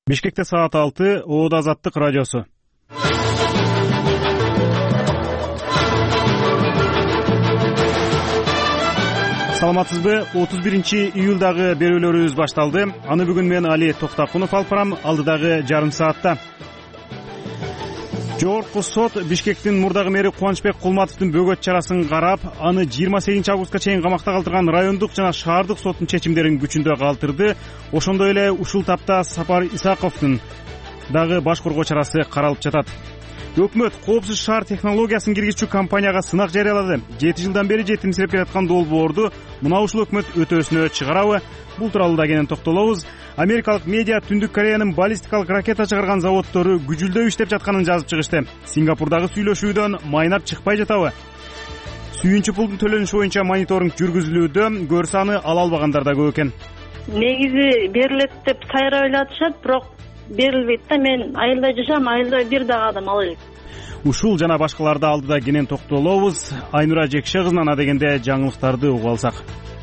Бишкекте саат 6, Оода Азаттык радиосу. Саламатсызбы? 31-июлдагы берүүлөрүбүз башталды. Аны бүгүн мен Али Токтакунов алып барам, алдыдагы жарым саатта. Жогорку сот Бишкектин мурдагы мэри Кубанычбек Кулматовдун бөгөт чарасын карап, аны 28 августка чейин камакта калтырган райондук жана шаардык соттун чечимдерин күчүндө калтырды. Ошондой эле ушул тапта Сапар Исаковдун дагы баш коргоо чарасы каралып жатат. Өкмөт коопсуз шаар технологиясын киргизчү компанияга сынак жарыялады. 7 жылдан бери жетимсирип келаткан долбоорду мына ушул өкмөт өтөөсүнө чыгарабы? Бул тууралуу да кенен токтолобуз. Америкалык медиа Түндүк Кореянын баллистикалык ракета чыгарган заводдору күжүлдөп иштеп жатканын жазып чыгышты. Сингапурдагы сүйлөшүүдөн майнап чыкпай жатабы? Сүйүнчү пулдун төлөнүшү боюнча мониторинг жүргүзүлүүдө, көрсө аны ала албагандар да көп экен. Негизи берилет деп сайра ойлотушат, бирок берилбейт да. Мен айылда жашам, айылда бир дагы адам ала элек. Ушул жана башкаларды алдыда кенен токтолобуз. Айнура Жекше кызынан адегенде жаңылыктарды угуп алсак.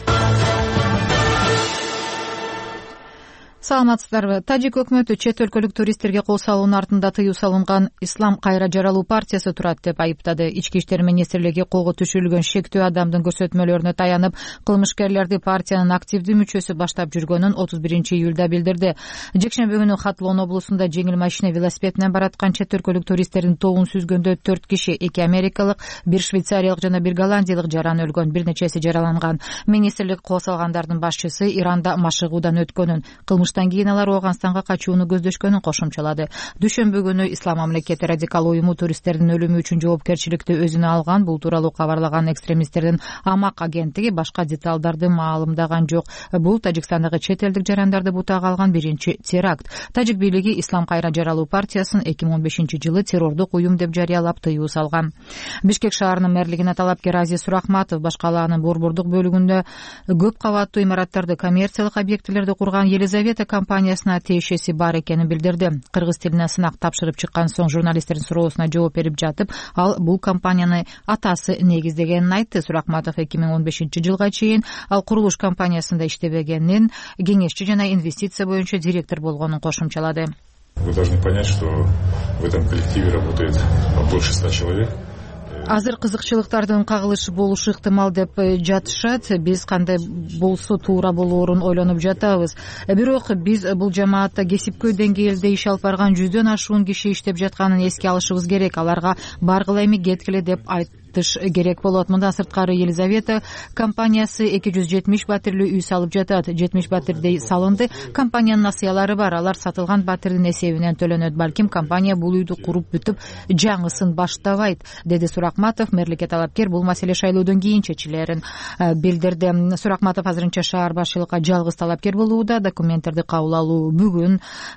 Саламатсыздарбы? Тажик өкмөтү чет өлкөлүк туристтерге кол салуунун артында тыюу салынган Ислам кайра жаралуу партиясы турат деп айыптады. Ички иштер министрлиги колго түшүрүлгөн шектүү адамдын көрсөтмөлөрүнө таянып, кылмышкерлерди партиянын активдүү мүчөсү баштап жүргөнүн 31-июлда билдирди. Жекшемби күнү Хатлон облусунда жеңил машина велосипед менен бараткан чет өлкөлүк туристтердин тобун сүзгөндө 4 киши, 2 америкалык, 1 швейцариялык жана 1 голландиялык жаран өлгөн, бир нечеси жараланган. Министрлик кол салгандардын башчысы Иранда машыгуудан өткөнүн, кылмыштан кийин алар Ооганстанга качууну көздөшкөнүн кошумчалады. Дүйшөмбү күнү Ислам мамлекети радикал уюму туристтердин өлүмү үчүн жоопкерчиликти өзүнө алган. Бул тууралуу кабарлаган экстремисттердин Амак агенттиги башка деталдарды маалымдаган жок. Бул Тажикстандагы чет элдик жарандарды бутага алган биринчи теракт. Тажик бийлиги Ислам кайра жаралуу партиясын 2015-жылы террордук уюм деп жарыялап тыюу салган. Бишкек шаарынын мэрлигине талапкер Азиз Сурахматов башкалаанын борбордук бөлүгүндө көп кабаттуу имараттарды, коммерциялык объектилерди курган Елизавета компаниясына тиешеси бар экенин билдирди. Кыргыз тилине сынак тапшырып чыккан соң журналисттердин суроосуна жооп берип жатып, ал бул компанияны атасы негиздегенин айтты. Сурахматов 2015-жылга чейин ал курулуш компаниясында иштебегенин, кеңешчи жана инвестиция боюнча директор болгонун кошумчалады. Вы должны понять, что в этом коллективе работает больше 100 человек. Азыр кызыкчылыктардын кагылышы болушу ыктымал деп жатышат. Биз кандай болсо туура болоорун ойлонуп жатабыз. Бирок биз бул жамаатта кесипкөй деңгээлде иш алып барган 100дөн ашуун киши иштеп жатканын эске алышыбыз керек. Аларга баргыла эми кеткиле деп айтыш керек болот. Мындан сырткары Елизавета компаниясы 270 батирлүү үй салып жатат. 70 батирдей салынды. Компаниянын насыялары бар. Алар сатылган батирдин эсебинен төлөнөт. Балким компания бул үйдү куруп бүтүп жаңысын баштабайт, деди Сурахматов. Мэрликке талапкер бул маселе шайлоодон кийин чечилерин билдирди. Сурахматов азырынча шаар башчылыкка жалгыз талапкер болууда. Документтерди кабыл алуу бүгүн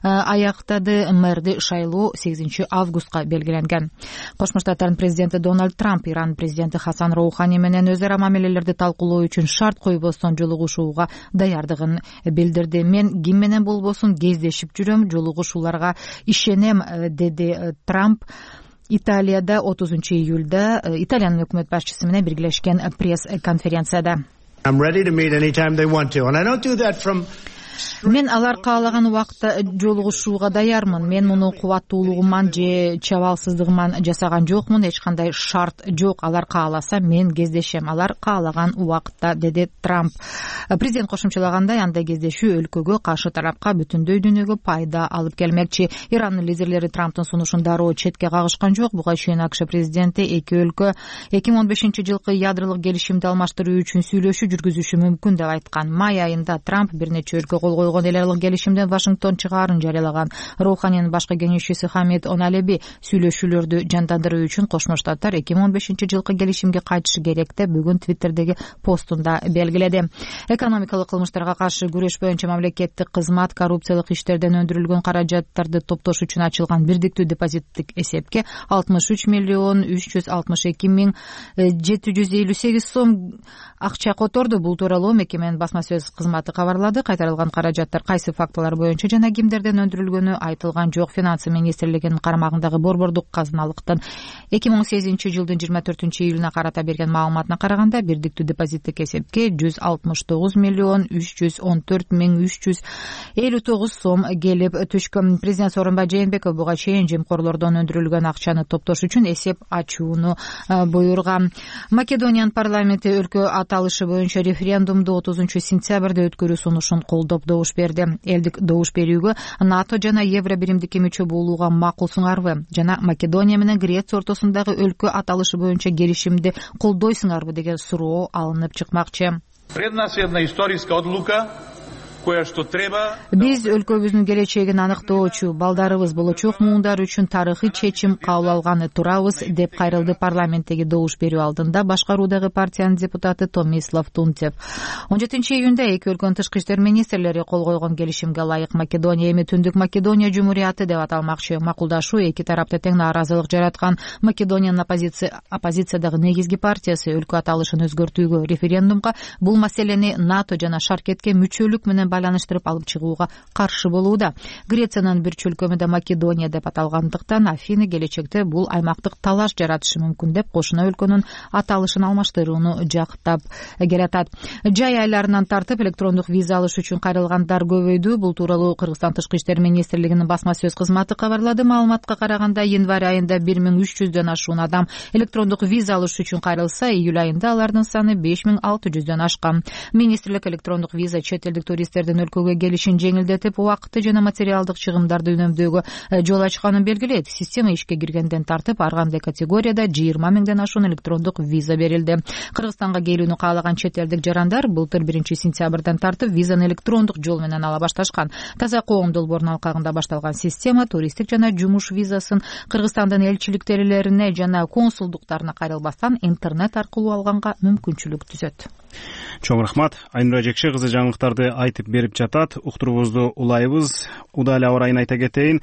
аяктады. Мэрди шайлоо 8 августка белгиленген. Кошмо Штаттардын президенти Дональд Трамп Иран президенти Хасан Роухани менен өз ара мамилелерди талкуулоо үчүн шарт койбостон жолугушууга даярдыгын билдирди. Мен ким менен болбосун кездешип жүрөм, жолугушууларга ишенем, деди Трамп. Италияда 30-июлда Италиянын өкмөт башчысы менен биргелешкен пресс-конференцияда. Мен алар каалаган убакытта жолугушууга даярмын. Мен муну кубаттуулугуман же чабалсыздыгыман жасаган жокмун. Эч кандай шарт жок. Алар кааласа мен кездешем. Алар каалаган убакытта, деди Трамп. Президент кошумчалагандай, андай кездешүү өлкөгө, каршы тарапка, бүтүндөй дүйнөгө пайда алып келмекчи. Ирандын лидерлери Трамптын сунушун дароо четке кагышкан жок. Буга чейин АКШ президенти эки өлкө 2015-жылкы ядролук келишимди алмаштыруу үчүн сүйлөшүү жүргүзүшү мүмкүн деп айткан. Май айында Трамп бир нече өлкө кол койгон эл аралык келишимден Вашингтон чыгаарын жарыялаган. Роуханинин башкы кеңешчиси Хамид Оналеби сүйлөшүүлөрдү жандандыруу үчүн Кошмо Штаттар 2015-жылкы келишимге кайтышы керек деп бүгүн Твиттердеги постунда белгиледи. Экономикалык кылмыштарга каршы күрөш боюнча мамлекеттик кызмат коррупциялык иштерден өндүрүлгөн каражаттарды топтош үчүн ачылган бирдиктүү депозиттик эсепке 63,362,758 сом акча которду. Бул тууралуу мекеменин басма сөз кызматы кабарлады. Кайтарылган каражаттар кайсы фактылар боюнча жана кимдерден өндүрүлгөнү айтылган жок. Финансы министрлигинин карамагындагы борбордук казыналыктын 2008-жылдын 24-июлуна карата берген маалыматына караганда бирдиктүү депозиттик эсепке 169,314,359 сом келип түшкөн. Президент Сооронбай Жээнбеков буга чейин жемкорлордон өндүрүлгөн акчаны топтош үчүн эсеп ачууну буйруган. Македониянын парламенти өлкө аталышы боюнча референдумду 30-сентябрда өткөрүү сунушун колдоп добуш берди. Элдик добуш берүүгө НАТО жана Евро биримдикке мүчө болууга макулсуңарбы жана Македония менен Греция ортосундагы өлкө аталышы боюнча келишимди колдойсуңарбы деген суроо алынып чыкмакчы. Пред нас една историска одлука. Биз өлкөбүздүн келечегин аныктоочу, балдарыбыз болочок муундар үчүн тарыхый чечим кабыл алганы турабыз, деп кайрылды парламенттеги добуш берүү алдында башкаруудагы партиянын депутаты Томислав Тунцев. 17-июнда эки өлкөнүн тышкы иштер министрлери кол койгон келишимге ылайык Македония эми Түндүк Македония Жумурияты деп аталмакчы. Макулдашуу эки тарапта тең нааразылык жараткан. Македониянын оппозициядагы негизги партиясы өлкө аталышын өзгөртүүгө, референдумга бул маселени НАТО жана Шаркетке мүчөлүк менен байланыштырып алып чыгууга каршы болууда. Грециянын бир чөлкөмү да Македония деп аталгандыктан Афины келечекте бул аймактык талаш жаратышы мүмкүн деп кошуна өлкөнүн аталышын алмаштырууну жактап келатат. Жай айларынан тартып электрондук виза алыш үчүн кайрылгандар көбөйдү. Бул тууралуу Кыргызстан Тышкы иштер министрлигинин басма сөз кызматы кабарлады. Маалыматка караганда январь айында 1300дөн ашуун адам электрондук виза алыш үчүн кайрылса, июль айында алардын саны 5600дөн ашкан. Министрлик электрондук виза чет элдик туристердин өлкөгө келишин жеңилдетип, убакытты жана материалдык чыгымдарды үнөмдөөгө жол ачканын белгилейт. Система ишке киргенден тартып ар кандай категорияда 20 миңден ашуун электрондук виза берилди. Кыргызстанга келүүнү каалаган чет элдик жарандар былтыр 1-сентябрдан тартып визаны электрондук жол менен ала башташкан. Таза коом долбоорунун алкагында башталган система туристтик жана жумуш визасын Кыргызстандын элчиликтерлерине жана консулдуктарына кайрылбастан интернет аркылуу алганга мүмкүнчүлүк түзөт. Чоң рахмат. Айнура Жекше кызы жаңылыктарды айтып берип жатат. Уктуруубузду улайбыз. Удалый аба ырайын айта кетейин.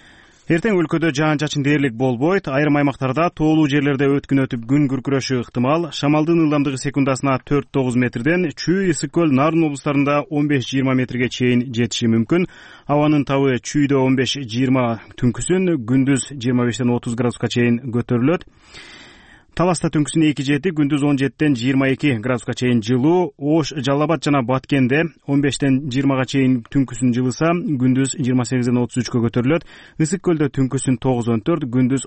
Эртең өлкөдө жаан-чачын дээрлик болбойт. Айрым аймактарда тоолуу жерлерде өткүн өтүп күн күркүрөшү ыктымал. Шамалдын ылдамдыгы секундасына 4-9 метрден, Чүй, Ысык көл, Нарын облустарында 15-20 метрге чейин жетиши мүмкүн. Абанын табы Чүйдө 15-20 түнкүсүн, күндүз 25-30 градуска чейин көтөрүлөт. Таласта түнкүсүн 2-7, күндүз 17-22 градуска чейин жылуу. Ош, Жалал Абад жана Баткенде 15-20 чейин түнкүсүн жылыса, күндүз 28-33 көтөрүлөт. Ысык көлдө түнкүсүн 9-14, күндүз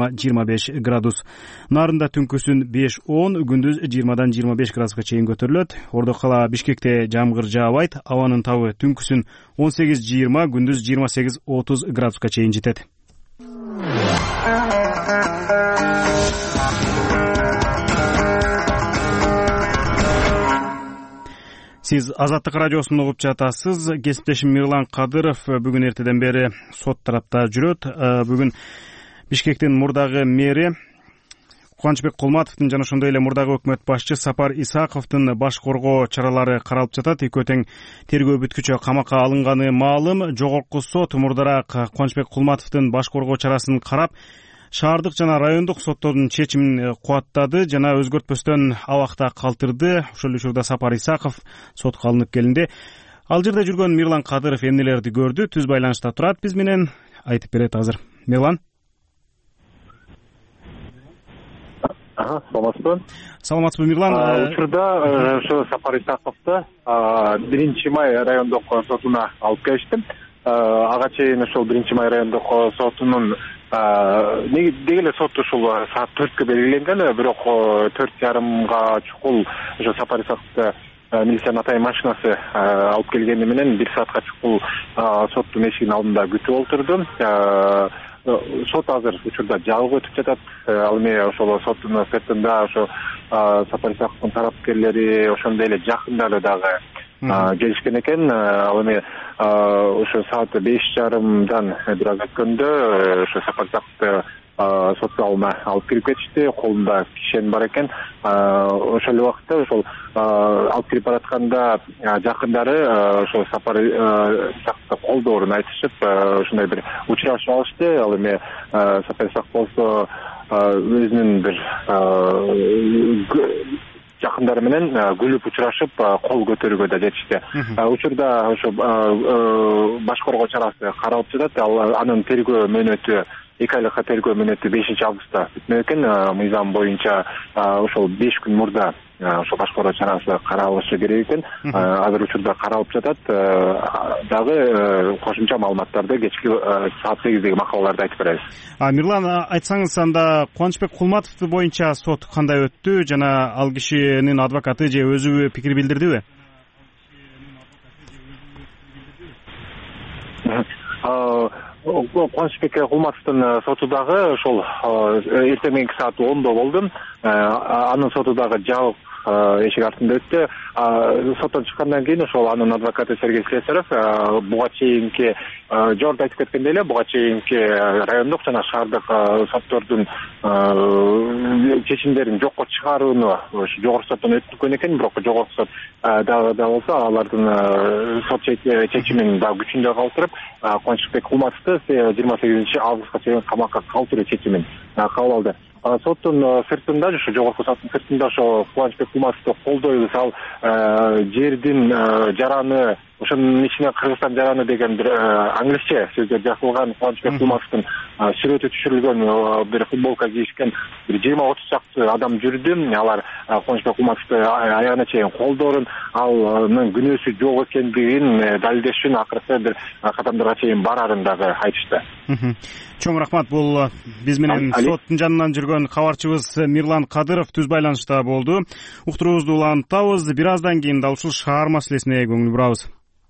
20-25 градус. Нарында түнкүсүн 5-10, күндүз 20-25 градуска чейин көтөрүлөт. Ордо кала Бишкекте жамгыр жаабайт. Абанын табы түнкүсүн 18-20, күндүз 28-30 градуска чейин жетет. Сиз Азаттык радиосун угуп жатасыз. Кесиптешим Мирлан Кадыров бүгүн эртеден бери сот тарапта жүрөт. Бүгүн Бишкектин мурдагы мэри Кубанычбек Кулматовдун жана ошондой эле мурдагы өкмөт башчы Сапар Исаковдун баш коргоо чаралары каралып жатат. Экөө тең тергөө бүткүчө камакка алынганы маалым. Жогорку сот мурдараак Кубанычбек Кулматовдун баш коргоо чарасын карап, шаардык жана райондук соттордун чечимин кубаттады жана өзгөртпөстөн абакта калтырды. Ошол эле учурда Сапар Исаков сотко алынып келинди. Ал жерде жүргөн Мирлан Кадыров эмнелерди көрдү? Түз байланышта турат биз менен, айтып берет азыр. Мирлан. Саламатсызбы? Саламатсызбы, Мирлан. Учурда ошо Сапар Исаковду 1-май райондук сотуна алып келиштим. Ага чейин ошол 1-май райондук сотунун деги эле сот ушул саат 4-кө белгиленген, бирок 4:30 чукул ошо Сапар Исаковду милициянын атайын машинасы алып келгени менен 1 саатка чукул соттун эшигинин алдында күтүп отурду. Сот азыр учурда жабык өтүп жатат. Ал эми ошол соттун сыртында ошо Сапар Исаковдун тарапкерлери, ошондой эле жакындары дагы келишкен экен. Ал эми ошо саат 5:30 бир аз өткөндө ошо Сапар Исаковду сот залына алып кирип кетишти. Колунда кишен бар экен. Ошол эле убакытта ошол алып кирип баратканда жакындары ошо Сапар Исаковду колдоорун айтышып, ошондой бир учурашып алышты. Ал эми Сапар Исаков болсо өзүнүн бир жакындары менен күлүп учурашып кол көтөрүүгө да жетишти. Учурда ошо башкаруу чарасы каралып жатат. Ал анын тергөө мөөнөтү 2 айлыкка тергөө мөөнөтү 5 августта бүтмөк экен. Мыйзам боюнча ошол 5 күн мурда ошо башкаруу чарасы каралышы керек экен. Азыр учурда каралып жатат. Дагы кошумча маалыматтарды кечки саат 8деги макалаларда айтып беребиз. Мирлан, айтсаңыз анда Кубанычбек Кулматов боюнча сот кандай өттү жана ал кишинин адвокаты же өзү пикир билдирдиби? Кубанычбек Кулматовдун соту дагы ошол эртең мененки саат 10 болду. Анын соту дагы жабык эшик артында өттү. Соттон чыккандан кийин ошол анын адвокаты Сергей Слесарев буга чейинки жогоруда айтып кеткендей эле буга чейинки райондук жана шаардык соттордун чечимдерин жокко чыгарууну жогорку соттон өткөн экен, бирок жогорку сот дагы болсо алардын сот чечимин дагы күчүндө калтырып, Кубанычбек Кулматовду 28 августка чейин камакка калтыруу чечимин кабыл алды. Соттун сыртында, ошо жогорку соттун сыртында ошо Кубанычбек Кулматовду колдойбуз, ал жердин жараны, ошонун ичине Кыргызстан жараны деген бир англисче сөздөр жазылган, Кубанычбек Кулматовдун сүрөтү түшүрүлгөн бир футболка кийишкен бир 20-30 чакты адам жүрдү. Алар Кубанычбек Кулматовду аягына чейин колдоорун, анын күнөөсү жок экендигин далилдеш үчүн акыркы бир кадамдарга чейин барарын дагы айтышты. Чоң рахмат. Бул биз менен соттун жанынан жүргөн кабарчыбыз Мирлан Кадыров түз байланышта болду. Уктуруубузду улантабыз. Бир аздан кийин дал ушул шаар маселесине көңүл бурабыз.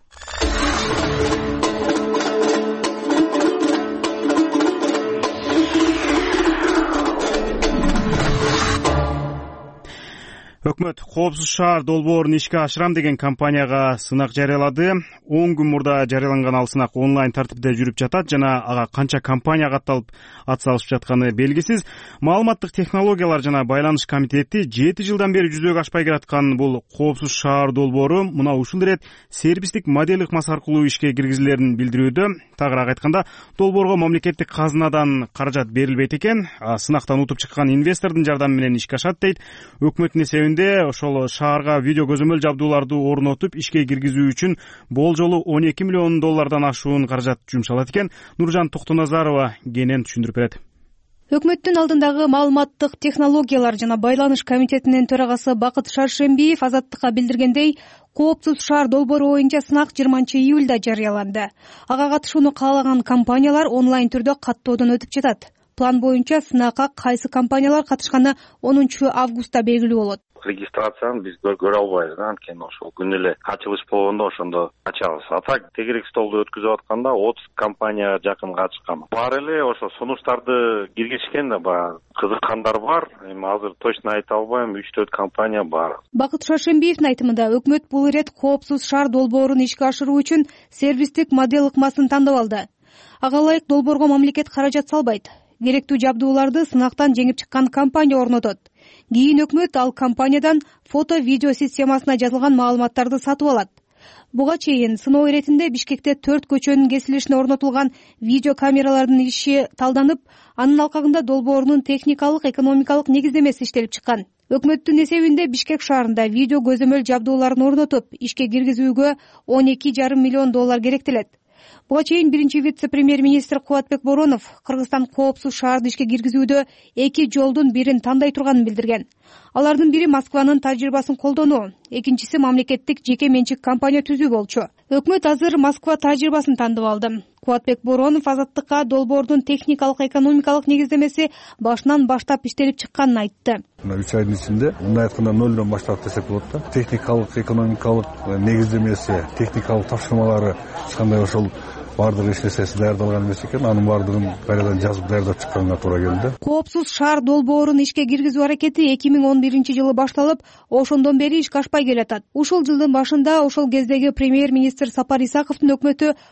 Өкмөт Коопсуз шаар долбоорун ишке ашырам деген компанияга сынак жарыялады. 10 күн мурда жарыяланган ал сынак онлайн тартипте жүрүп жатат жана ага канча компания катталып ат салышып жатканы белгисиз. Маалыматтык технологиялар жана байланыш комитети 7 жылдан бери жүзөгө ашпай келаткан бул Коопсуз шаар долбоору мына ушул ирет сервистик модель ыкмасы аркылуу ишке киргизилерин билдирүүдө. Тагыраак айтканда, долбоорго мамлекеттик казынадан каражат берилбейт экен. Сынактан утуп чыккан инвестордун жардамы менен ишке ашат дейт. Өкмөттүн эсебинде ошол шаарга видео көзөмөл жабдууларды орнотуп ишке киргизүү үчүн болжолу 12 миллион доллардан ашуун каражат жумшалат экен. Нуржан Токтоназарова кенен түшүндүрүп берет. Өкмөттүн алдындагы маалыматтык технологиялар жана байланыш комитетинин төрагасы Бакыт Шаршембиев Азаттыкка билдиргендей, Коопсуз шаар долбоору боюнча сынак 20-июлда жарыяланды. Ага катышууну каалаган компаниялар онлайн түрдө каттоодон өтүп жатат. План боюнча сынакка кайсы компаниялар катышканы 10 августта белгилүү болот. Регистрацияны биз көрө албайбыз, анткени ошол күнү эле ачылыш болгондо ошондо ачабыз. А так тегерек столду өткүзүп атканда 30 компания жакын катышкан. Бар эле ошо сунуштарды киргизишкен да, баягы кызыккандар бар. Эми азыр точно айта албайм, 3-4 компания бар. Бакыт Шаршембиевдин айтымында, өкмөт бул ирет Коопсуз шаар долбоорун ишке ашыруу үчүн сервистик модель ыкмасын тандап алды. Ага ылайык долбоорго мамлекет каражат салбайт. Керектүү жабдууларды сынактан жеңип чыккан компания орнотот. Кийин өкмөт ал компаниядан фото-видео системасына жазылган маалыматтарды сатып алат. Буга чейин сыноо иретинде Бишкекте 4 көчөнүн кесилишине орнотулган видео камералардын иши талданып, анын алкагында долбоорунун техникалык, экономикалык негиздемеси иштелип чыккан. Өкмөттүн эсебинде Бишкек шаарында видео көзөмөл жабдууларын орнотуп, ишке киргизүүгө 12,5 миллион доллар керектелет. Буга чейин биринчи вице-премьер-министр Кубатбек Боронов Кыргызстан Коопсуз шаарды ишке киргизүүдө 2 жолдун бирин тандай турганын билдирген. Алардын бири Москванын тажрыйбасын колдонуу, экинчиси мамлекеттик жеке менчик компания түзүү болчу. Өкмөт азыр Москва тажрыйбасын тандап алды. Кубатбек Боронов Азаттыкка долбоордун техникалык, экономикалык негиздемеси башынан баштап иштелип чыкканын айтты. 3 айдын ичинде мындай айтканда нөлдөн баштап десек болот да. Техникалык, экономикалык негиздемеси, техникалык тапшырмалары эч кандай ошол бардыгы эч нерсеси даярдалган эмес экен. Анын бардыгын кайрадан жазып даярдап чыкканга туура келди. Коопсуз шаар долбоорун ишке киргизүү аракети 2011-жылы башталып, ошондон бери ишке ашпай келатат. Ушул жылдын башында ошол кездеги премьер-министр Сапар Исаковдун өкмөтү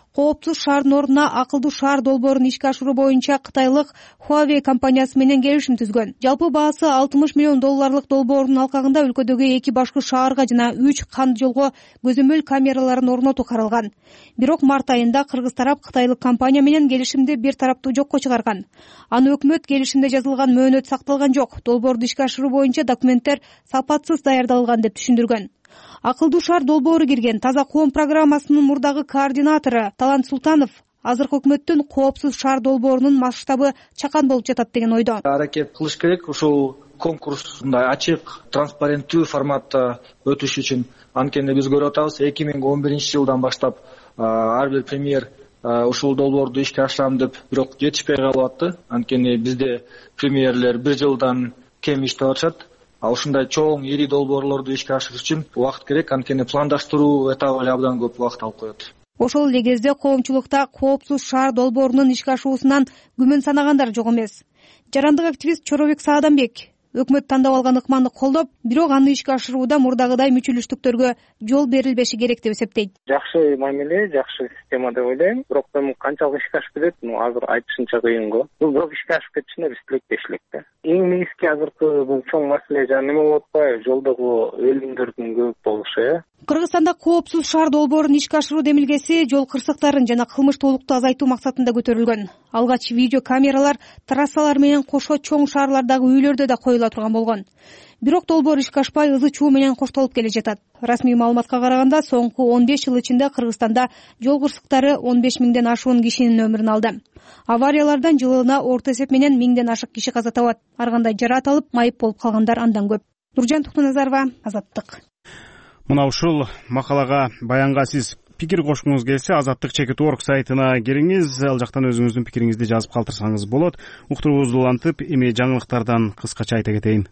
Коопсуз шаардын ордуна акылдуу шаар долбоорун ишке ашыруу боюнча кытайлык Huawei компаниясы менен келишим түзгөн. Жалпы баасы $60 миллион долбоордун алкагында өлкөдөгү 2 башкы шаарга жана 3 канд жолго көзөмөл камераларын орнотуу каралган. Бирок март айында кыргыз тарап кытайлык компания менен келишимди бир тараптуу жокко чыгарган. Аны өкмөт келишимде жазылган мөөнөт сакталган жок. Долбоорду ишке ашыруу боюнча документтер сапатсыз даярдалган деп түшүндүргөн. Акылдуу шаар долбоору кирген Таза коом программасынын мурдагы координатору Талант Султанов азыркы өкмөттүн коопсуз шаар долбоорунун масштабы чакан болуп жатат деген ойдо. Аракет кылыш керек ушул конкурс мындай ачык, транспаренттүү форматта өтүш үчүн. Анткени биз көрүп атабыз 2011-жылдан баштап ар бир премьер ушул долбоорду ишке ашырам деп бирок жетишпей калып атты. Анткени бизде премьерлер 1 жылдан кем иштеп атышат. Ушундай чоң ири долбоорлорду ишке ашырыш үчүн убакыт керек, анткени пландаштыруу этабы эле абдан көп убакыт алып коет. Ошол эле кезде коомчулукта коопсуз шаар долбоорунун ишке ашуусунан күмөн санагандар жок эмес. Жарандык активист Чоробек Сааданбек өкмөт тандап алган ыкманы колдоп, бирок аны ишке ашырууда мурдагыдай мүчүлүштүктөргө жол берилбеши керек деп эсептейт. Жакшы мамиле, жакшы система деп ойлойм. Бирок канчалык ишке ашып кетет, азыр айтышынча кыйын го. Бирок ишке ашып кетишине биз тилектешилик да. Эң негизги азыркы бул чоң маселе жана неме болуп атпайбы, жолдогу өлүмдөрдүн көп болушу. Кыргызстанда коопсуз шаар долбоорун ишке ашыруу демилгеси жол кырсыктарын жана кылмыштуулукту азайтуу максатында көтөрүлгөн. Алгач видео камералар трассалар менен кошо чоң шаарлардагы үйлөрдө да коюла турган болгон. Бирок долбоор ишке ашпай ызы чуу менен коштолуп келе жатат. Расмий маалыматка караганда соңку 15 жыл ичинде Кыргызстанда жол кырсыктары 15 миңден ашуун кишинин өмүрүн алды. Авариялардан жылына орто эсеп менен 1000ден ашык киши каза табат. Ар кандай жараат алып, майып болуп калгандар андан көп. Нуржан Туктуназарова, Азаттык. Мына ушул макалага, баянга сиз пикир кошкуңуз келсе, Азаттык.org сайтына кириңиз, ал жактан өзүңүздүн пикириңизди жазып калтырсаңыз болот. Уктуруубузду улантып, эми жаңылыктардан кыскача айта кетейин.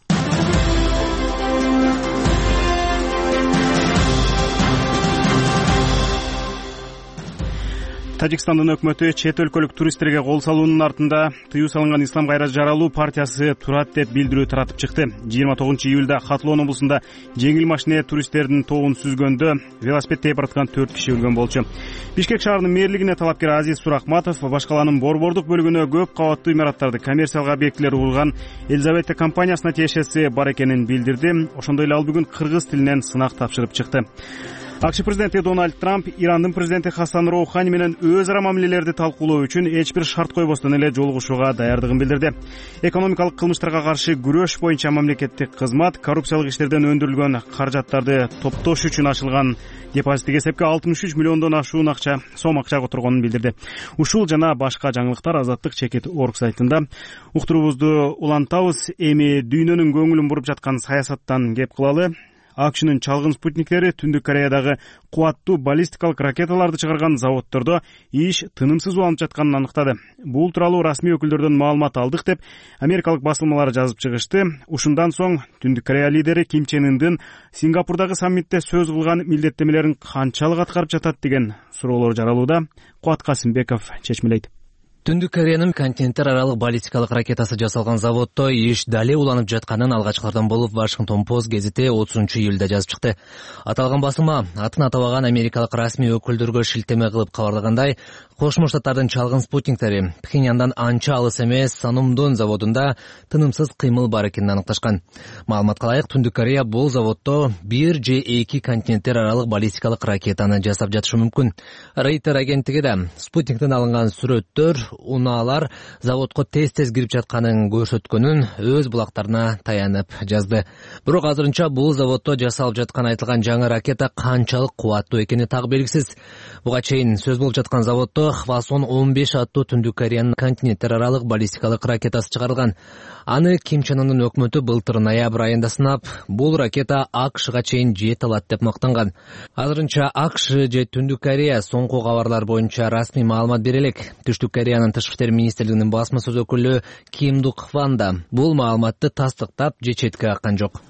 Тажикстандын өкмөтү чет өлкөлүк туристтерге кол салуунун артында тыюу салынган Ислам кайра жаралуу партиясы турат деп билдирүү таратып чыкты. 29-июлда Хатлон облусунда жеңил машине туристтердин тобун сүзгөндө велосипед тепираткан 4 киши өлгөн болчу. Бишкек шаарынын мэрлигине талапкер Азиз Сурахматов башкаланын борбордук бөлүгүнө көп кабаттуу имараттарды, коммерциялык объектилер урган Елизавета компаниясына тиешеси бар экенин билдирди. Ошондой эле ал бүгүн кыргыз тилинен сынак тапшырып чыкты. АКШ президенти Дональд Трамп Ирандын президенти Хасан Роухани менен өз ара мамилелерди талкуулоо үчүн эч бир шарт койбостон эле жолугушууга даярдыгын билдирди. Экономикалык кылмыштарга каршы күрөш боюнча мамлекеттик кызмат коррупциялык иштерден өндүрүлгөн каражаттарды топтош үчүн ачылган депозиттик эсепке 63 миллиондон ашуун сом акча которгонун билдирди. Ушул жана башка жаңылыктар Азаттык.org сайтында. Уктуруубузду улантабыз. Эми дүйнөнүн көңүлүн буруп жаткан саясаттан кеп кылалы. АКШнын чалгын спутниктери Түндүк Кореядагы кубаттуу баллистикалык ракеталарды чыгарган заводдордо иш тынымсыз уланып жатканын аныктады. Бул тууралуу расмий өкүлдөрдөн маалымат алдык деп америкалык басылмалары жазып чыгышты. Ушундан соң Түндүк Корея лидери Ким Чен Ындын Сингапурдагы саммитте сөз кылган милдеттемелерин канчалык аткарып жатат деген суроолор жаралууда. Куат Касымбеков чечмелейт. Түндүк Кореянын континенттер аралык баллистикалык ракетасы жасалган заводдо иш дале уланып жатканын алгачкылардан болуп Washington Post гезити 30-июлда жазып чыкты. Аталган басылма атын атабаган америкалык расмий өкүлдөргө шилтеме кылып кабарлагандай, Кошмо Штаттардын чалгын спутниктери Пхеньяндан анча алыс эмес Санумдон заводунда тынымсыз кыймыл бар экенин аныкташкан. Маалыматка ылайык, Түндүк Корея бул заводдо 1 же 2 континенттер аралык баллистикалык ракетаны жасап жатышы мүмкүн. Рейтер агенттиги да спутниктен алынган сүрөттөр, унаалар заводко тез-тез кирип жатканын көрсөткөнүн өз булактарына таянып жазды. Бирок азырынча бул заводдо жасалып жаткан айтылган жаңы ракета канчалык кубаттуу экени так белгисиз. Буга чейин сөз болуп жаткан заводдо Хвасон 15 аттуу Түндүк Кореянын континенттер аралык баллистикалык ракетасы чыгарылган. Аны Ким Чен Ындын өкмөтү былтыр ноябрь айында сынап, бул ракета АКШга чейин жете алат деп мактанган. Азырынча АКШ же Түндүк Корея соңку кабарлар боюнча расмий маалымат бере элек. Түштүк Кореянын Тышкы иштер министрлигинин басма сөз өкүлү Ким Дук Хван да бул маалыматты тастыктап же четке каккан жок.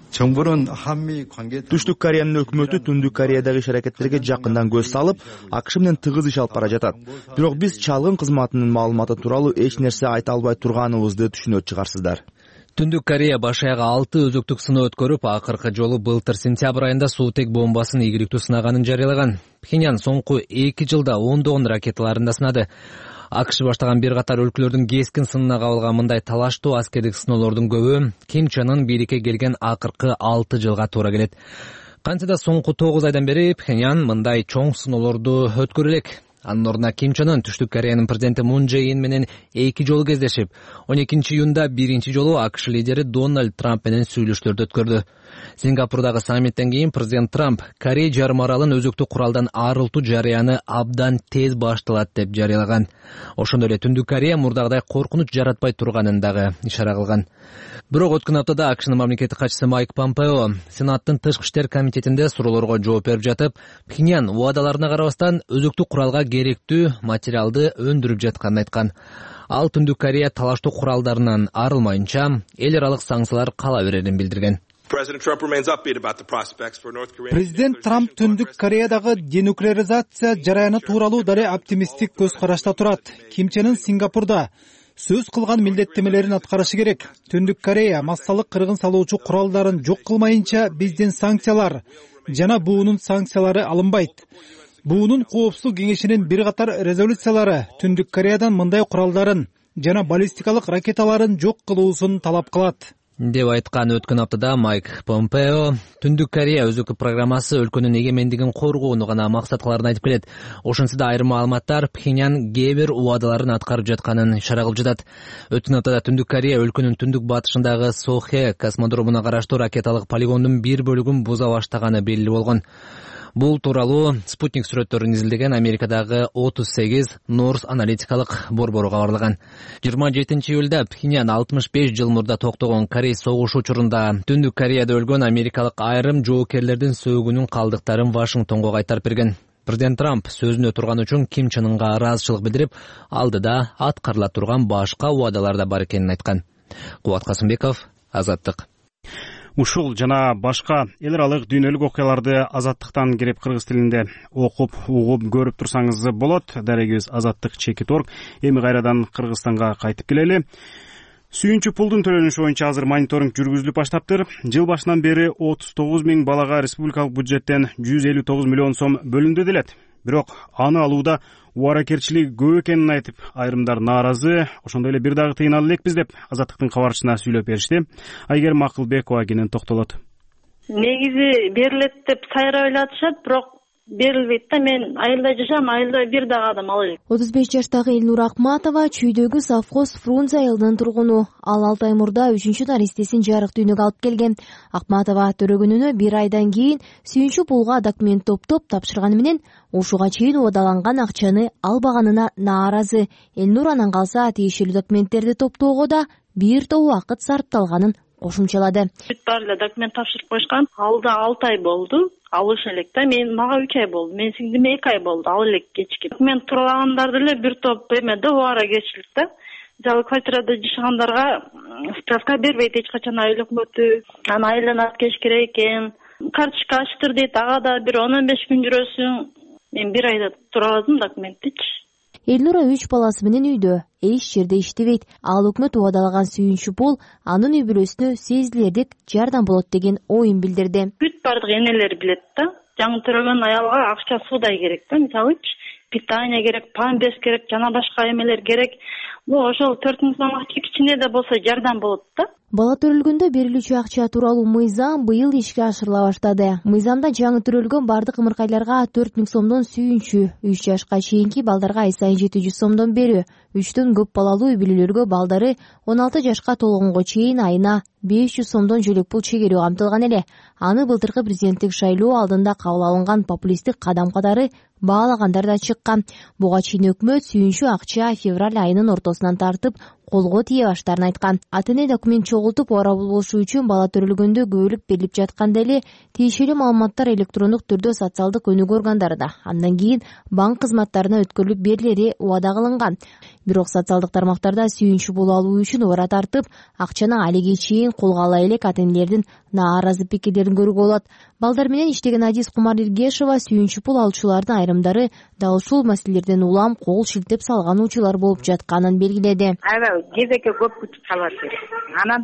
Түштүк Кореянын өкмөтү Түндүк Кореядагы иш-аракеттерге жакындан көз салып, АКШ менен тыгыз иш алып бара жатат. Бирок биз чалгын кызматынын маалыматы тууралуу эч нерсе айта албай турганыбызды түшүнөт чыгарсыздар. Түндүк Корея баш аягы 6 өзөктүк сыноо өткөрүп, акыркы жолу былтыр сентябрь айында суутек бомбасын ийгиликтүү сынаганын жарыялаган. Пхеньян соңку 2 жылда ондогон ракеталарын да сынады. АКШ баштаган бир катар өлкөлөрдүн кескин сынына кабылган мындай талаштуу аскердик сыноолордун көбү Ким Чен Ын бийликке келген акыркы 6 жылга туура келет. Кантсе да соңку 9 айдан бери Пхеньян мындай чоң сыноолорду өткөрө элек. Анын ордуна Ким Чен Ын Түштүк Кореянын президенти Мун Чже Ин менен 2 жолу кездешип, 12 июнда биринчи жолу АКШ лидери Дональд Трамп менен сүйлөшүүлөрдү өткөрдү. Сингапурдагы саммиттен кийин президент Трамп Корея жарым аралын өзөктүк куралдан арылтуу жарыяны абдан тез башталат деп жарыялаган. Ошондой эле Түндүк Корея мурдагыдай коркунуч жаратпай турганын дагы ишара кылган. Бирок өткөн аптада АКШнын мамлекеттик катчысы Майк Помпео Сенаттын тышкы иштер комитетинде суроолорго жооп берип жатып, Пхеньян убадаларына карабастан өзөктүк куралга керектүү материалды өндүрүп жатканын айткан. Ал Түндүк Корея талаштуу куралдарынан арылмайынча эл аралык санкциялар кала берерин билдирген. Президент Трамп Түндүк Кореядагы денуклеаризация жараяны тууралуу дале оптимисттик көз карашта турат. Ким Чен Ын Сингапурда сөз кылган милдеттемелерин аткарышы керек. Түндүк Корея массалык кыргын салуучу куралдарын жок кылмайынча биздин санкциялар жана буунун санкциялары алынбайт. Буунун коопсуздук кеңешинин бир катар резолюциялары Түндүк Кореядан мындай куралдарын жана баллистикалык ракеталарын жок кылуусун талап кылат деп айткан. Өткөн аптада Майк Помпео Түндүк Корея өзөкү программасы өлкөнүн эгемендигин коргоону гана максат кыларын айтып келет. Ошентсе айрым маалыматтар Пхеньян кээ бир убадаларын аткарып жатканын ишара кылып жатат. Өткөн аптада Түндүк Корея өлкөнүн түндүк батышындагы Сохе космодромуна караштуу ракеталык полигондун бир бөлүгүн буза баштаганы белгилүү болгон. Бул тууралуу спутник сүрөттөрүн изилдеген Америкадагы 38 Норс аналитикалык борбору кабарлаган. 27 июлда Пхеньян 65 жыл мурда токтогон Корей согушу учурунда Түндүк Кореяда өлгөн америкалык айрым жоокерлердин сөөгүнүн калдыктарын Вашингтонго кайтарып берген. Президент Трамп сөзүнө турган үчүн Ким ЧенЫнга ыраазычылык билдирип, алдыда аткарыла турган башка убадалар да бар экенин айткан. Кубат Касымбеков, Азаттык. Ушул жана башка эл аралык дүйнөлүк окуяларды Азаттыктан кирип кыргыз тилинде окуп, угуп, көрүп турсаңыз болот. Дарегибиз Азаттык.org. Эми кайрадан Кыргызстанга кайтып келели. Сүйүнчү пулдун төлөнүшү боюнча азыр мониторинг жүргүзүлүп баштаптыр. Жыл башынан бери 39 000 балага республикалык бюджеттен 159 миллион сом бөлүндү делет. Бирок аны алууда убаракерчилиги көп экенин айтып, айрымдар нааразы. Ошондой эле бир дагы тыйналы элекпиз деп Азаттыктын кабарчысына сүйлөп беришти. Айгерим Акылбекова кенен токтолот. Негизи берилет деп сайрап эле атышат, бирок берилбейт да. Мен айылда жашам, айылда бир дагы адам ала элек. 35 жаштагы Элнур Акматова чүйдөгү совхоз Фрунзе айылынын тургуну. Ал 6 ай мурда 3-чү наристесин жарык дүйнөгө алып келген. Акматова төрөгөнүнө 1 айдан кийин сүйүнчү пулга документ топтоп тапшырганы менен ушуга чейин убадаланган акчаны албаганына нааразы. Элнур анан калса тиешелүү документтерди топтоого да бир топ убакыт сарпталганын кошумчалады. Баары эле документ тапшырып коюшкан. Ал да 6 ай болду. Алыш элек да. Мага 3 ай болду. Мен сиңдиме 2 ай болду. Ал элек кечки. Документ туралагандарды эле бир топ эмеде убара кетишилик да. Жалы квартирада жашагандарга справка бербейт эч качан айыл өкмөтү. Анан айылдан алып келиш керек экен. Карточка ачтыр дейт. Ага да бир 10-15 күн жүрөсүң. Мен бир айда тура аладым документтичи. Элнура 3 баласы менен үйдө, эч жерде иштебейт. Ал өкмөт убадалаган сүйүнчү пул анын үй бүлөсүнө сезилердик жардам болот деген оюн билдирди. Бүт бардык энелер билет да. Жаңы төрөгөн аялга акча суудай керек да. Мисалычы питание керек, памперс керек, жана башка эмелер керек. Бул ошол 4000 сомго кичине да болсо жардам болот да. Бала төрөлгөндө берилүүчү акча тууралуу мыйзам быйыл ишке ашырыла баштады. Мыйзамда жаңы төрөлгөн бардык ымыркайларга 4000 сомдон сүйүнчү, 3 жашка чейинки балдарга ай сайын 700 сомдон берүү, 3төн көп балалуу үй бүлөлөргө балдары 16 жашка толгонго чейин айына 500 сомдон жөлөк пул чегерүү камтылган эле. Аны былтыркы президенттик шайлоо алдында кабыл алынган популисттик кадам катары баалагандар да чыккан. Буга чейин өкмөт сүйүнчү акча февраль айынын ортосунан тартып колго тие баштарын айткан. Ата-эне документ чогултуп орабыл болушу үчүн бала төрөлгөндө көбөлүк берилип жатканда эле тиешелүү маалыматтар электрондук түрдө социалдык өнүгүү органдарына, андан кийин банк кызматтарына өткөрүлүп берилери убада кылынган. Бирок социалдык тармактарда сүйүнчү пул алуу үчүн убара тартып, акчаны алиге чейин колго ала элек ата-энелердин нааразы пикирлерин көрүүгө болот. Балдар менен иштеген Адис Кумар Иргешова сүйүнчү пул алуучулардын айрымдары да ушул маселелерден улам кол шилтеп салган учурлар болуп жатканын белгиледи. Кезекке көп күтүп калат. Анан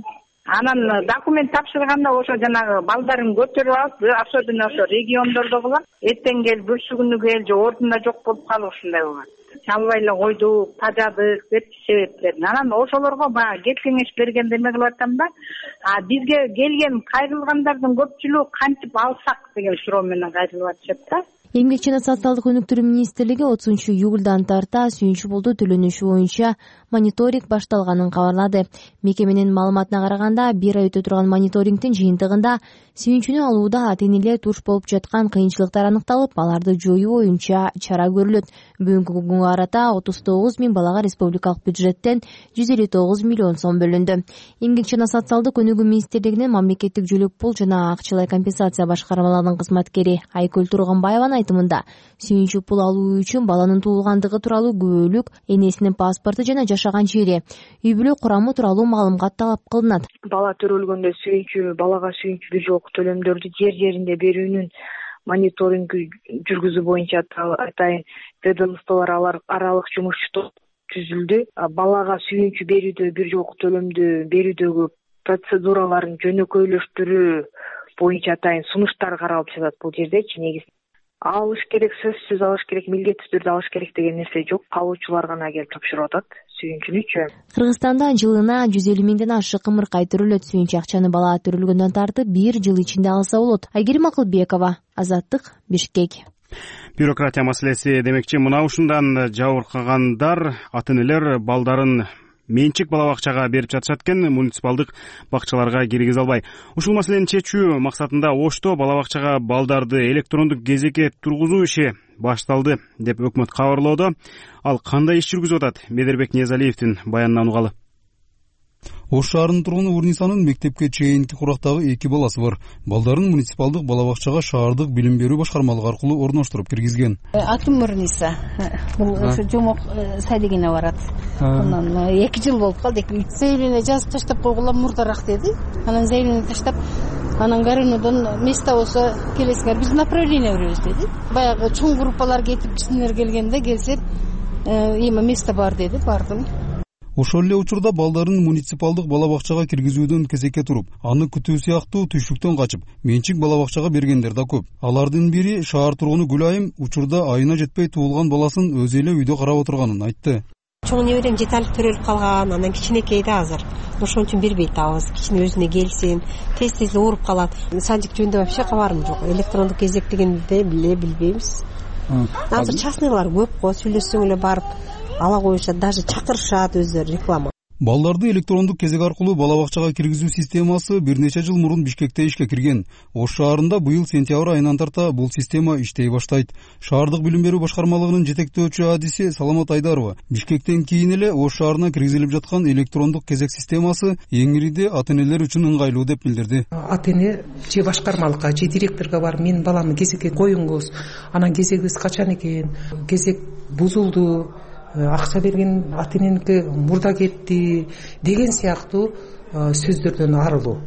Анан документ тапшырганда ошо жанагы балдарын көтөрүп алып, особенно ошо региондордо кылам. Эртең кел, бүрсү күнү кел, же ордунда жок болуп калып ушундай болот. Чалбай эле койдук, тажадык деп себептерин. Анан ошолорго баягы кеп кеңеш бергенде эме кылып атам да. Бизге келген кайрылгандардын көпчүлүгү кантип алсак деген суроо менен кайрылып атышат да. Эмгек жана социалдык өнүктүрүү министрлиги 30-июлдан тарта сүйүнчү пулду төлөнүшү боюнча мониторинг башталганын кабарлады. Мекеменин маалыматына караганда, 1 ай өтө турган мониторингдин жыйынтыгында сүйүнчүнү алууда ата-энелер туш болуп жаткан кыйынчылыктар аныкталып, аларды жоюу боюнча чара көрүлөт. Бүгүнкү күнгө карата 39 000 балага республикалык бюджеттен 159 миллион сом бөлүндү. Эмгек жана социалдык өнүгүү министрлигинин мамлекеттик жүлүк пул жана акчалай компенсация башкармаларынын кызматкери Айкөл Турганбаеванын айтымында, сүйүнчү пул алуу үчүн баланын туулгандыгы тууралуу күбөлүк, энесинин паспорту жана жашаган жери, үй бүлө курамы тууралуу маалымат талап кылынат. Бала төрөлгөндө балага сүйүнчү бир жолку төлөмдөрдү жеринде берүүнүн мониторинги жүргүзүү боюнча атайын ведомстволор аралык жумушчу топ түзүлдү. Балага сүйүнчү берүүдө бир жолку төлөмдү берүүдөгү процедураларын жөнөкөйлөштүрүү боюнча атайын сунуштар каралып жатат. Бул жердечи негизи алыш керек, сөзсүз алыш керек, милдеттүү түрдө алыш керек деген нерсе жок. Алуучулар гана келип тапшырып атат сүйүнчүнүчү. Кыргызстанда жылына 150 миңден ашык ымыркай төрөлөт. Сүйүнчү акчаны бала төрөлгөндөн тартып 1 жыл ичинде алса болот. Айгерим Акылбекова, Азаттык, Бишкек. Бюрократия маселеси демекчи, мына ушундан жабыркагандар ата-энелер балдарын менчик бала бакчага берип жатышат экен, муниципалдык бакчаларга киргизе албай. Ушул маселени чечүү максатында Ошто бала бакчага балдарды электрондук кезекке тургузуу иши башталды деп өкмөт кабарлоодо. Ал кандай иш жүргүзүп атат? Медербек Ниязалиевдин баянынан угалы. Ош шаарынын тургуну Урнисанын мектепке чейинки курактагы 2 баласы бар. Балдарын муниципалдык бала бакчага шаардык билим берүү башкармалыгы аркылуу орноштуруп киргизген. Атым Урниса. Бул ошо жомок садигине барат. Анан 2 жыл болуп калды. Заявление жазып таштап койгула мурдараак деди. Анан заявление таштап, анан Гаринодон место болсо келесиңер, биз направление беребиз деди. Баягы чоң группалар кетип, кичинелер келгенде келсек, эми место бар деди, бардым. Ошол эле учурда балдарын муниципалдык бала бакчага киргизүүдөн кезекке туруп, аны күтүү сыяктуу түйшүктөн качып, менчик бала бакчага бергендер да көп. Алардын бири шаар тургуну Гүлайым учурда айына жетпей туулган баласын өзү эле үйдө карап отурганын айтты. Чоң неберем жеталык төрөлүп калган, анан кичинекей да азыр. Ошон үчүн бербей атабыз, кичине өзүнө келсин, тез ооруп калат. Садик жөнүндө вообще кабарым жок. Электрондук кезек дегенди билбейбиз. Азыр частныйлар көп го, сүйлөшсөң эле барып ала коюшат, даже чакырышат өздөрү реклама. Балдарды электрондук кезек аркылуу бала бакчага киргизүү системасы бир нече жыл мурун Бишкекте ишке кирген. Ош шаарында быйыл сентябрь айынан тарта бул система иштей баштайт. Шаардык билим берүү башкармалыгынын жетектөөчү адиси Саламат Айдарова Бишкектен кийин эле Ош шаарына киргизилип жаткан электрондук кезек системасы эңириде ата-энелер үчүн ыңгайлуу деп билдирди. Ата-эне же башкармалыкка же директорго барып, менин баламды кезекке коюңуз, анан кезегибиз качан экен, кезек бузулду, акча берген ата-эненики мурда кетти деген сыяктуу сөздөрдөн арылуу.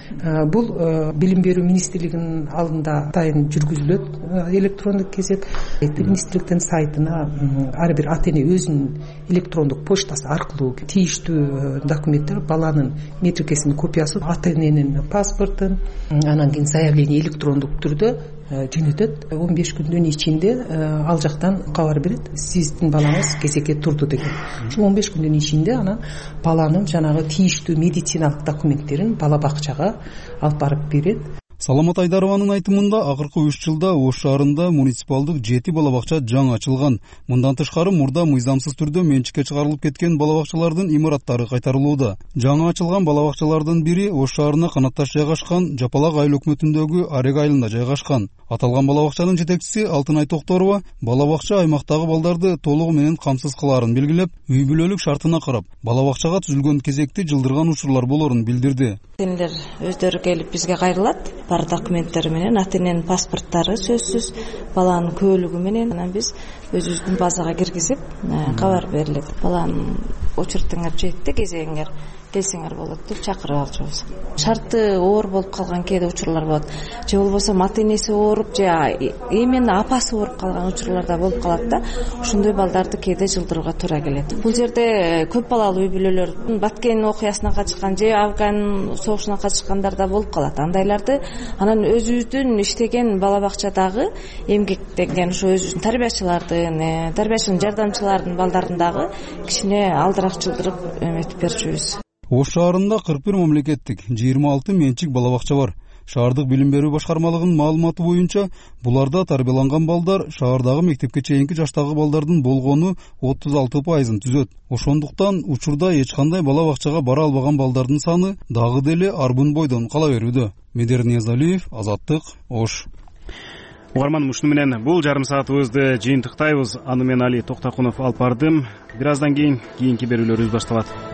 Бул билим берүү министрлигинин алдында атайын жүргүзүлөт. Электрондук кезек министрликтин сайтына ар бир ата-эне өзүнүн электрондук почтасы аркылуу тийиштүү документтер, баланын метрикесинин копиясы, ата-эненин паспортун, анан кийин заявление электрондук түрдө жөнөтөт. 15 күндүн ичинде ал жактан кабар берет, сиздин балаңыз кезекке турду деген. Ушул 15 күндүн ичинде анан баланын жанагы тийиштүү медициналык документтерин бала бакчага алып барып берет. Саламат Айдарованын айтымында акыркы 3 жылда Ош шаарында муниципалдык 7 бала бакча жаңы ачылган. Мындан тышкары мурда мыйзамсыз түрдө менчикке чыгарылып кеткен бала бакчалардын имараттары кайтарылууда. Жаңы ачылган бала бакчалардын бири Ош шаарына канатташ жайгашкан Жапалак айыл өкмөтүндөгү Арег айылында жайгашкан. Аталган бала бакчанын жетекчиси Алтынай Токторова бала бакча аймактагы балдарды толугу менен камсыз кылаарын белгилеп, үй бүлөлүк шартына карап, бала бакчага түзүлгөн кезекти жылдырган учурлар болорун билдирди. Ата-энелер өздөрү келип бизге кайрылат, бар документтери менен, ата-эненин паспорттары сөзсүз, баланын көөлүгү менен, анан биз өзүбүздүн базага киргизип, кабар берилет. Баланын очередиңер жетти, кезегиңер келсеңер болот деп чакырып алчубуз. Шарты оор болуп калган кээде учурлар болот, же болбосо ата энеси ооруп, же именно апасы ооруп калган учурлар да болуп калат да. Ошондой балдарды кээде жылдырууга туура келет. Бул жерде көп балалуу үй бүлөлөр Баткен окуясына катышкан же Афган согушуна катышкандар да болуп калат. Андайларды анан өзүбүздүн иштеген бала бакчадагы эмгектенген ошо өзүбүздүн тарбиячынын жардамчылардын балдарын дагы кичине алдыраак жылдырып эметип берчүбүз. Ош шаарында 41 мамлекеттик, 26 менчик бала бакча бар. Шаардык билим берүү башкармалыгынын маалыматы боюнча, буларда тарбияланган балдар шаардагы мектепке чейинки жаштагы балдардын болгону 36% түзөт. Ошондуктан учурда эч кандай бала бакчага бара албаган балдардын саны дагы деле арбын бойдон кала берүүдө. Медер Ниязалиев, Азаттык, Ош. Угарман, ушуну менен бул жарым саатыбызды жыйынтыктайбыз. Аны мен Али Токтокунов алып бардым. Бир аздан кийин кийинки берүүлөрүбүз башталат.